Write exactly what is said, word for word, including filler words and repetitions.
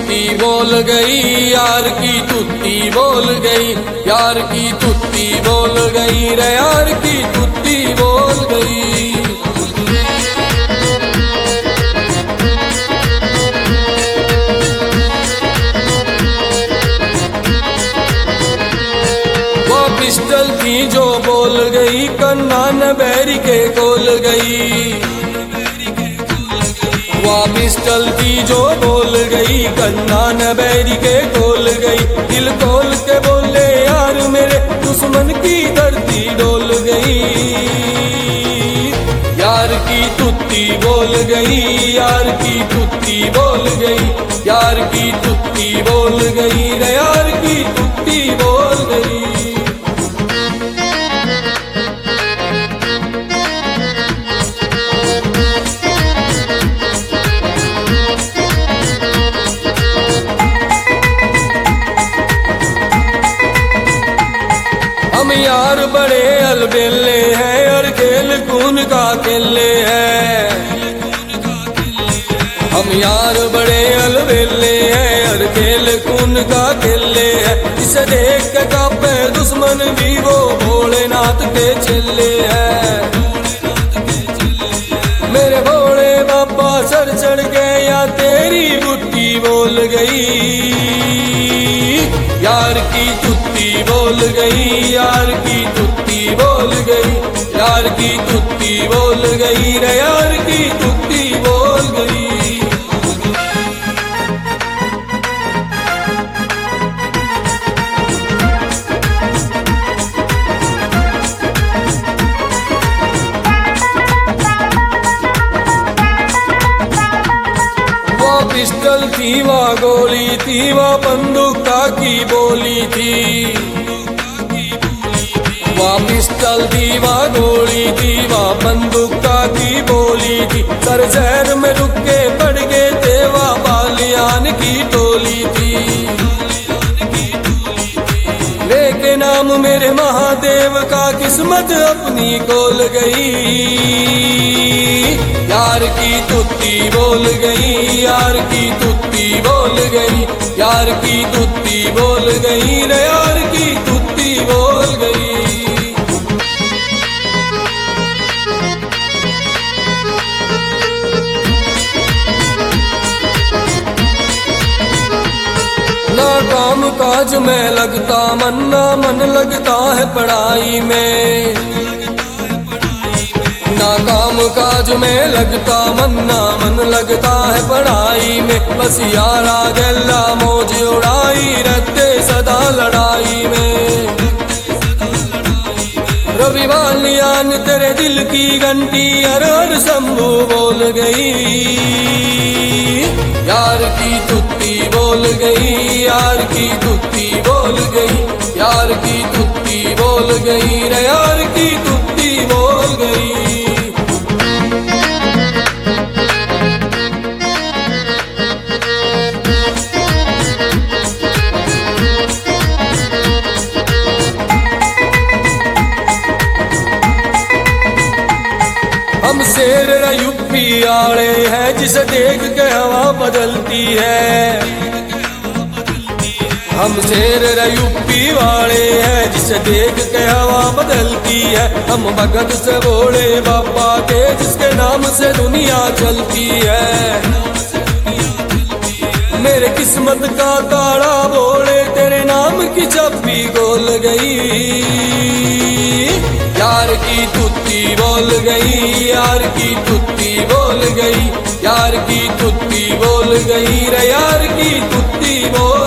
तुत्ती बोल गई, यार की तुत्ती बोल गई, यार की तुत्ती बोल गई रे, यार की तुत्ती बोल गई। वो पिस्टल थी जो बोल गई, कन्ना न बैरी के कोल गई। वह पिस्टल थी जो बोल गई, कन्ना न बैरी के कोल गई। दिल खोल के बोले यार मेरे, दुश्मन की धरती डोल गई। यार की तुत्ती बोल गई, यार की तुत्ती बोल गई, यार की तुत्ती बोल गई रे, यार की तुत्ती बोल गई। हम यार बड़े अलबेले हैं और खेल खून का खेले हैं। हम यार बड़े अलबेले हैं और खेल खून का खेले हैं। इसे देख के कांपे दुश्मन भी, वो भोलेनाथ के चेले हैं। मेरे भोले बाबा सर चढ़ गए या तेरी बुट्टी बोल गई। यार की तुत्ती बोल गई, यार की तुत्ती बोल गई, यार की तुत्ती बोल गई रे, यार की तुत्ती बोल गई। पिस्टल थी वह गोली थी, वह बंदूक की बोली थी। वह पिस्टल थी वह गोली थी, वह बंदूक की बोली थी। सर शहर में रुक के पड़ गए थे, वह बालियान की टोली थी। लेके नाम मेरे महादेव का, किस्मत अपनी खोल गई। यार की तुत्ती बोल गई, यार की तुत्ती बोल गई, यार की तुत्ती बोल गई रे, यार की तुत्ती बोल गई। ना काम काज में लगता मन, ना मन लगता है पढ़ाई में। ना काम काज में लगता मन, ना मन लगता है पढ़ाई में। बस यारा गल्ला मौज उड़ाई, रहते सदा लड़ाई में। रवि वालियान तेरे दिल की घंटी हर हर शंभू बोल गई। यार की तुत्ती बोल गई, यार की तुत्ती बोल गई, यार की तुत्ती बोल गई रे, यार की तुत्ती बोल गई। हम शेर यूपी आड़े हैं, जिसे देख के हवा बदलती है। हम शेर यूपी वाले हैं, जिसे देख के हवा बदलती है। हम भगत से भोले बाबा के, जिसके नाम से दुनिया चलती है। मेरे किस्मत का ताड़ा बोले, तेरे नाम की चाबी गोल गई। यार की तुत्ती बोल गई, यार की तुत्ती बोल गई, यार की तुत्ती बोल गई रे, यार की तुत्ती बोल